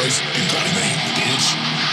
boys, you gotta be, bitch.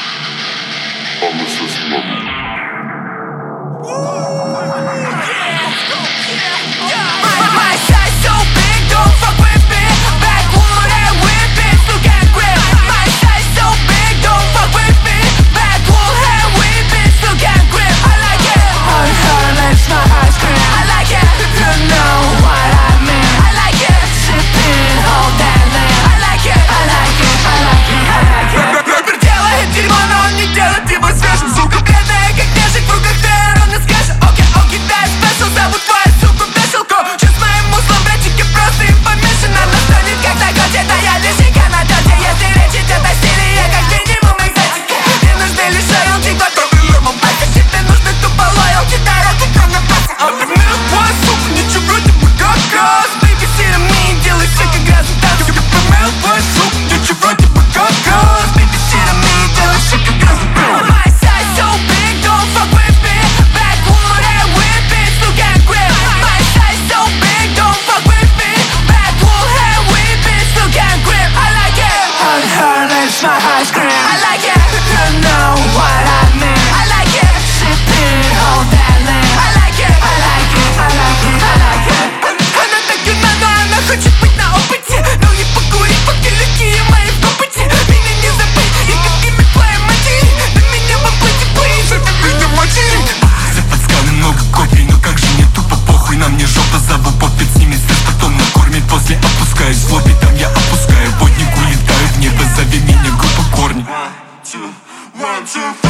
My size so big, don't fuck with me. Backwood and whipping, look at grip. My size so big, don't fuck with me. Backwood and whipping, look at grip. I like it. On her lips, my ice cream. I like it. You know what I mean. I like it. Sipping all that land. I like it. I like it. I like it. I like it. Пёр делает дерьмо, но он не делает его свежим. Сука бедная, как нежик в руках Дэйр, он не скажет. Окей, окей, да, спешл, зовут твою суку вешалку. Чё с моим муслом, братики, просто им помешано. Но стонет, как на коте, да я лишенька на доте. Если речь идет о стиле, я как минимум экзотика. Не нужны лишь роялти, готовый лимон. А тебе нужны тупо лоялти, дороги, кроме паса. А ты милый сука, ничего тебе как раз. Бейбиситер мне делай все как грязный танк. Ты милый сука, ничего тебе как раз. Бейбиситер мне делай все как грязный танк. My size so big, don't fuck with me. Backwood and whipping, look at grip. My size so big, don't fuck with me. Backwood and whipping, look at grip. I like it. On her lips, my ice cream. I like it. You know what I mean. I like it. Sipping all that land. I like it. I like it. I like it. I like it. Она так юна, но она хочет быть на опыте. Но ей покурить, пока легкие мои в копоте. Меня не забыть, и какими твоей матери. На меня воплоти плей, живи меня матери. Под скалы много копий, но как же не тупо похуй. На мне жопа, зову попить, с ними стресс, потом накормить. После опускаюсь в лобби, там я опускаю водник, улетаю в небо, зови меня группа корни. 1, 2, 1, 2, 3